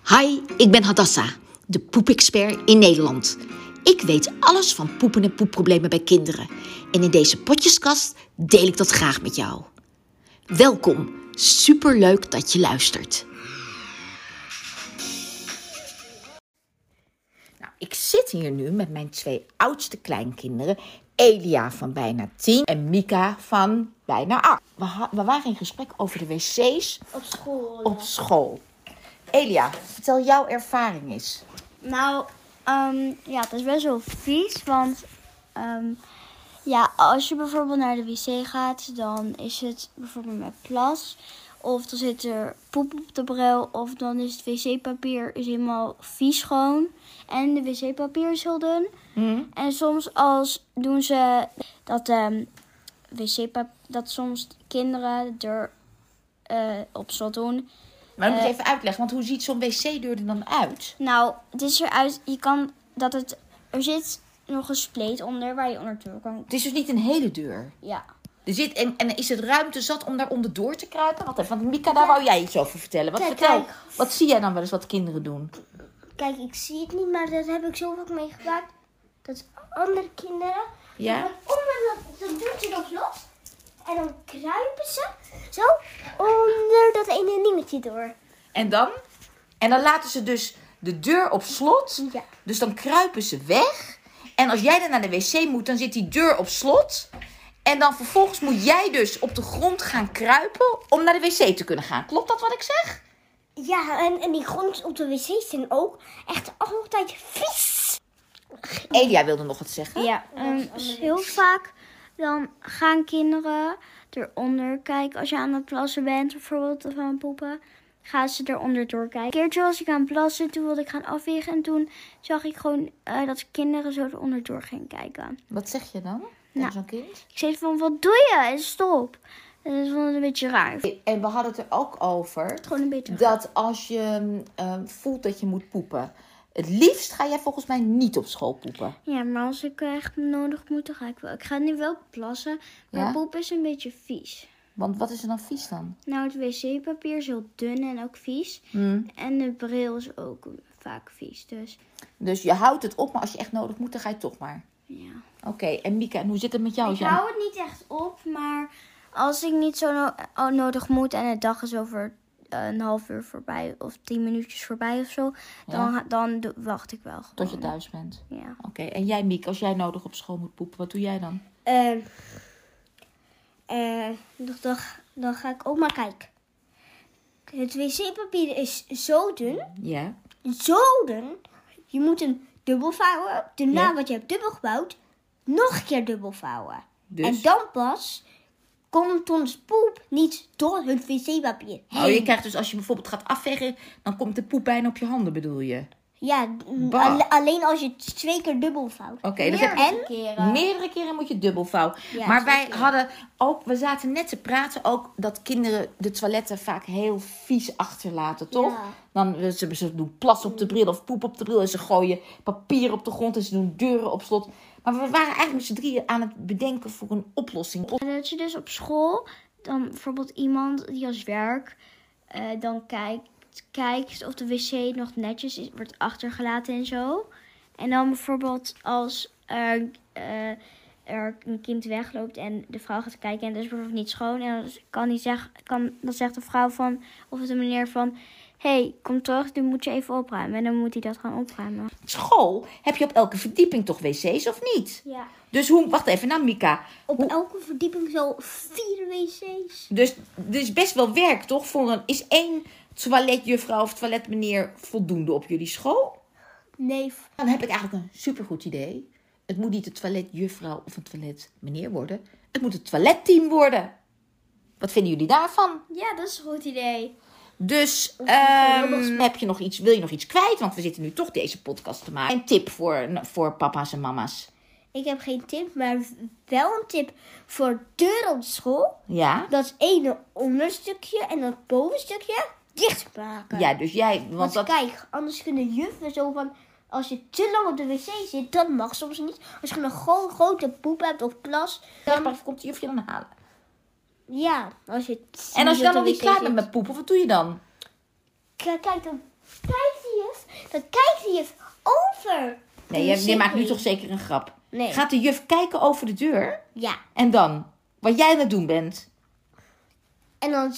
Hi, ik ben Hadassa, de poepexpert in Nederland. Ik weet alles van poepen en poepproblemen bij kinderen. En in deze potjeskast deel ik dat graag met jou. Welkom, superleuk dat je luistert. Nou, ik zit hier nu met mijn 2 oudste kleinkinderen. Elia van bijna 10 en Mika van bijna 8. We waren in gesprek over de wc's op school. Elia, vertel jouw ervaring eens. Nou, het is best wel vies, want als je bijvoorbeeld naar de wc gaat, dan is het bijvoorbeeld met plas, of dan zit er poep op de bril, of dan is het wc-papier helemaal vies schoon en de wc-papier is heel dun. En soms doen ze dat dat soms kinderen er op slot doen. Maar dan moet je even uitleggen, want hoe ziet zo'n wc-deur er dan uit? Nou, het is eruit. Er zit nog een spleet onder waar je onderdoor kan. Het is dus niet een hele deur. Ja. Er zit, en is het ruimte zat om daar onderdoor te kruipen? Wacht even, want Mika, daar wou jij iets over vertellen. Wat zie jij dan wel eens wat kinderen doen? Kijk, ik zie het niet, maar dat heb ik zo vaak meegemaakt. Dat andere kinderen, Ja? dan doen ze dat los. En dan kruipen ze zo onder dat ene dingetje door. En dan? En dan laten ze dus de deur op slot. Ja. Dus dan kruipen ze weg. En als jij dan naar de wc moet, dan zit die deur op slot. En dan vervolgens moet jij dus op de grond gaan kruipen om naar de wc te kunnen gaan. Klopt dat wat ik zeg? Ja, en die grond op de wc's zijn ook echt altijd vies. Elia wilde nog wat zeggen. Ja, heel vaak dan gaan kinderen eronder kijken. Als je aan het plassen bent, bijvoorbeeld, of aan het poepen, gaan ze eronder doorkijken. Een keertje was ik aan het plassen, toen wilde ik gaan afwegen. En toen zag ik gewoon dat kinderen zo eronder door gingen kijken. Wat zeg je dan? Nou, zo'n kind? Ik zei van, wat doe je? En stop. En dat vond het een beetje raar. En we hadden het er ook over Gewoon een beetje dat als je voelt dat je moet poepen, het liefst ga jij volgens mij niet op school poepen. Ja, maar als ik echt nodig moet, dan ga ik wel. Ik ga nu wel plassen, maar Ja? poep is een beetje vies. Want wat is er dan vies dan? Nou, het wc-papier is heel dun en ook vies. En de bril is ook vaak vies, dus Dus je houdt het op, maar als je echt nodig moet, dan ga je toch maar. ja. Oké, en Mika, en hoe zit het met jou? Ik hou het niet echt op, maar als ik niet zo nodig moet en de dag is over een half uur voorbij of 10 minuutjes voorbij of zo, dan wacht ik wel gewoon. Tot je thuis bent. Ja. Oké, en jij Miek, als jij nodig op school moet poepen, wat doe jij dan? Dan ga ik ook maar kijken. Het wc-papier is zo dun. Ja. Zo dun. Je moet hem dubbel vouwen. Daarna wat je hebt dubbel gevouwd, nog een keer dubbel vouwen. Dus? En dan pas komt ons poep niet door het wc-papier heen. Oh, je krijgt dus als je bijvoorbeeld gaat afvegen, dan komt de poep bijna op je handen, bedoel je? Ja, Bah. alleen als je het 2 keer dubbel vouwt. Oké, dus meerdere keren moet je dubbel vouwen. Ja, maar wij zeker. hadden ook, we zaten net te praten ook dat kinderen de toiletten vaak heel vies achterlaten, toch? Ja. Dan ze doen plas op de bril of poep op de bril en ze gooien papier op de grond en ze doen deuren op slot. Maar we waren eigenlijk met z'n drieën aan het bedenken voor een oplossing. En dat je dus op school, dan bijvoorbeeld iemand die als werk dan kijkt of de wc nog netjes wordt achtergelaten en zo. En dan bijvoorbeeld als er een kind wegloopt en de vrouw gaat kijken en het is bijvoorbeeld niet schoon. En dan zegt de vrouw van, of de meneer van, hey, kom terug, nu moet je even opruimen. En dan moet hij dat gaan opruimen. School heb je op elke verdieping toch wc's of niet? Ja. Dus wacht even, nou Mika. Op elke verdieping zo 4 wc's. Dus er is best wel werk, toch? Is 1 toiletjuffrouw of toiletmeneer voldoende op jullie school? Nee. Dan heb ik eigenlijk een supergoed idee. Het moet niet een toiletjuffrouw of een toiletmeneer worden. Het moet het toiletteam worden. Wat vinden jullie daarvan? Ja, dat is een goed idee. Dus wil je nog iets kwijt? Want we zitten nu toch deze podcast te maken. Een tip voor papa's en mama's. Ik heb geen tip, maar wel een tip voor deur op school. Ja? Dat ene onderstukje en dat bovenstukje dicht maken. Ja, dus jij... Want kijk, anders kunnen juffen zo van, als je te lang op de wc zit, dat mag soms niet. Als je een grote poep hebt of plas, Dan komt de jufje dan halen. ja, als je... En als je dan nog op de niet wc klaar zit. bent met poepen, wat doe je dan? Kijk, dan kijkt de juf, dan kijkt de juf over. Nee, je maakt nu toch zeker een grap. Nee. Gaat de juf kijken over de deur? Ja. En dan? Wat jij aan het doen bent? En dan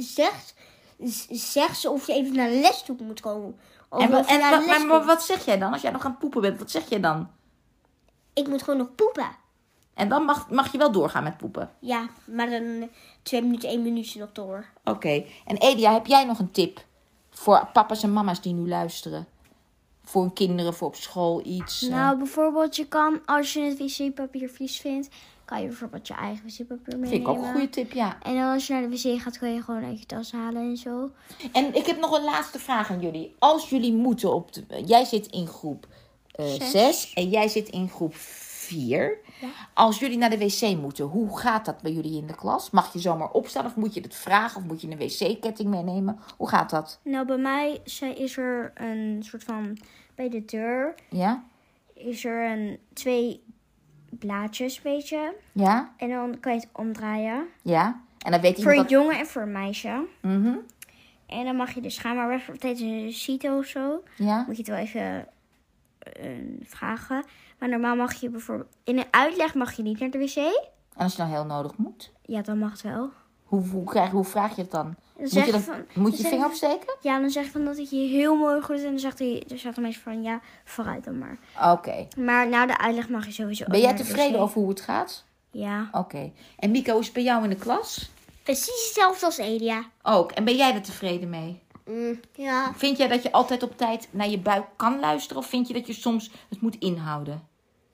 zegt ze of je even naar de les toe moet komen. Maar wat zeg jij dan? Als jij nog aan het poepen bent, wat zeg jij dan? Ik moet gewoon nog poepen. En dan mag je wel doorgaan met poepen? Ja, maar dan 2 minuten, 1 minuutje nog door. Oké. En Elia, heb jij nog een tip voor papa's en mama's die nu luisteren? Voor hun kinderen, voor op school iets? Nou, bijvoorbeeld je kan, als je het wc-papier vies vindt, kan je bijvoorbeeld je eigen wc-papier meenemen. Vind ik ook een goede tip, ja. En dan als je naar de wc gaat, kun je gewoon uit je tas halen en zo. En ik heb nog een laatste vraag aan jullie. Als jullie moeten jij zit in groep 6 en jij zit in groep 4. Ja. Als jullie naar de wc moeten, hoe gaat dat bij jullie in de klas? Mag je zomaar opstaan of moet je het vragen? Of moet je een wc-ketting meenemen? Hoe gaat dat? Nou, bij mij is er een soort van, bij de deur, Ja? is er 2 blaadjes, weet je. Ja? En dan kan je het omdraaien. Ja? En dan weet Voor iemand een jongen en voor een meisje. Mhm. En dan mag je dus gaan, maar weg tijdens een CITO of zo. Ja? Moet je het wel even vragen. Maar normaal mag je bijvoorbeeld, in een uitleg mag je niet naar de wc. En als je nou heel nodig moet? Ja, dan mag het wel. Hoe vraag je het dan? Dan Moet je vinger opsteken? Ja, dan zeg je van dat het je heel mooi goed is. En dan zegt de meisje van ja, vooruit dan maar. Oké. Maar na de uitleg mag je sowieso Ben ook jij naar de tevreden wc. over hoe het gaat? Ja. Oké. En Mika, hoe is het bij jou in de klas? Precies hetzelfde als Elia. Ook. En ben jij er tevreden mee? Ja. Vind jij dat je altijd op tijd naar je buik kan luisteren? Of vind je dat je soms het moet inhouden?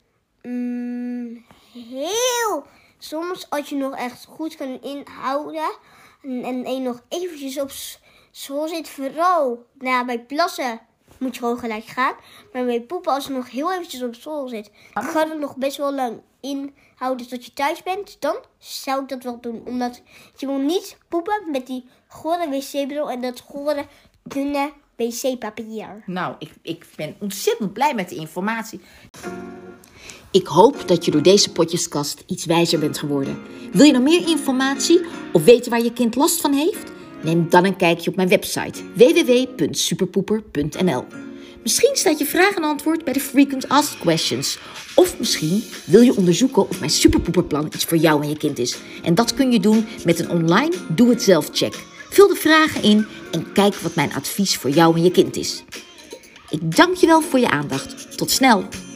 Heel. Soms als je nog echt goed kan inhouden. En je nog eventjes op school zit. Vooral bij plassen moet je gewoon gelijk gaan. Maar bij poepen als je nog heel eventjes op school zit. Kan het nog best wel lang inhouden tot je thuis bent. Dan zou ik dat wel doen. Omdat je wil niet poepen met die gore wc-bril. En dat gore dunne wc-papier. Nou, ik ben ontzettend blij met de informatie. Ik hoop dat je door deze potjeskast iets wijzer bent geworden. Wil je nog meer informatie of weten waar je kind last van heeft? Neem dan een kijkje op mijn website www.superpoeper.nl. Misschien staat je vraag en antwoord bij de Frequent Asked Questions. Of misschien wil je onderzoeken of mijn Superpoeperplan iets voor jou en je kind is. En dat kun je doen met een online doe-het-zelf-check. Vul de vragen in en kijk wat mijn advies voor jou en je kind is. Ik dank je wel voor je aandacht. Tot snel!